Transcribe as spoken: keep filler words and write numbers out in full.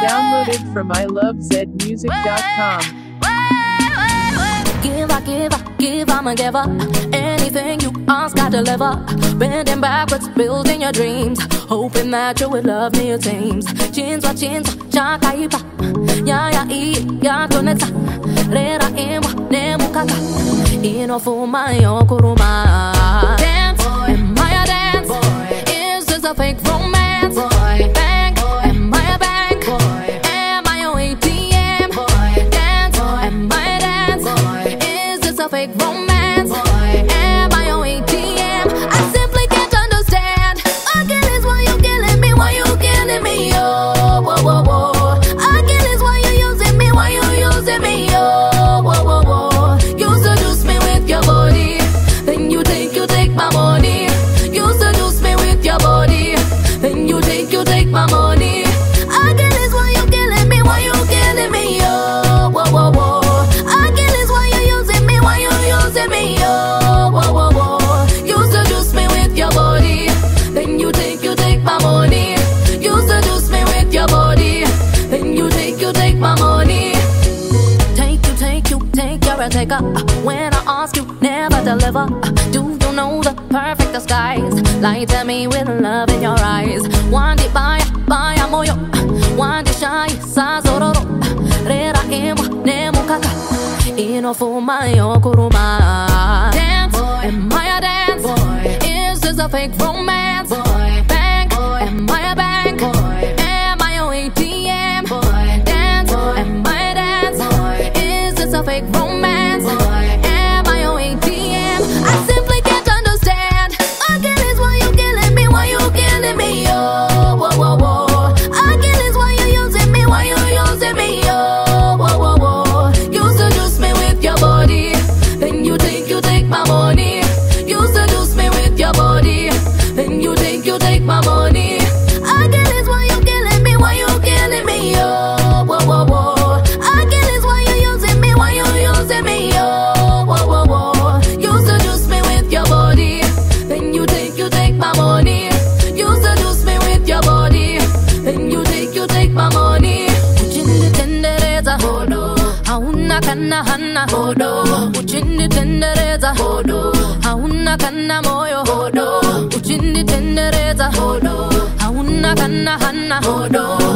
Downloaded from I love zed music dot com. Give, I give, I give, I'm a giver. Anything you ask, I deliver. Bending backwards, building your dreams, hoping that you would love me your teams. Chinzwa, chinzwa, chakaipa. Ya, ya, i, ya, toneta. Rera, imwa, nemukaka. Ino fuma, yokuruma. Dance, am I a dance? Boy. Is this a fake romance? Boy. Bank, am I a bank? Boy. Am I your A T M? Boy. Dance, boy. Am I a dance? Boy. Is this a fake romance? Boy. Am I your A T M? I simply can't understand. Again, is why you killing me? Why you killing me? Oh, whoa, whoa, whoa. Again, is why you using me? Why you using me? Oh, whoa, whoa, whoa. You seduce me with your body, then you take, you take my money. You seduce me with your body, then you take, you take my money. Again, is why you killing me? Why you killing me? Oh, whoa, whoa, whoa. Again, is why you using me? Why you using me? Oh, whoa, whoa, whoa. You seduce me with your body, then you take, you take my money. You seduce me with your body, then you take, you take my money. Take you, take you, take you're a taker. When I ask you, never deliver. Do you know the perfect disguise? Lie to me with love in your eyes. One day baya, baya moyo. One day shy, sa zororo. Rera imwa, nemu kaka. Ino fuma yokuruma. Dance, boy. Am I a dance? Boy. Is this a fake romance? Boy. Bank, boy. Am I a bank? Boy. Am I your A T M? Boy. Dance, boy. Am I a dance? Boy. Is this a fake romance? Boy. Am I your A T M? I simply can't understand. Again, is why you killing me? Why you killing me? Oh, whoa, whoa, whoa. Again, is why you using me? Why you using me? Oh, whoa, whoa, whoa. You seduce me with your body, then you take, you take my money. You seduce me with your body, then you take, you take my money. Again, is why you killing me? Why you killing me? Oh, whoa, whoa, whoa. Again, is why you using me? Why you using me? Oh, whoa, whoa, whoa. You seduce me with your body, then you take, you take my money. You seduce me with your body, then you take, you take my money. Uchindi tendereza hodo, hauna kana hana hodo. Uchindi tendereza hodo, hauna kana moyo hodo. Uchindi tendereza hodo, hauna kana hana hodo.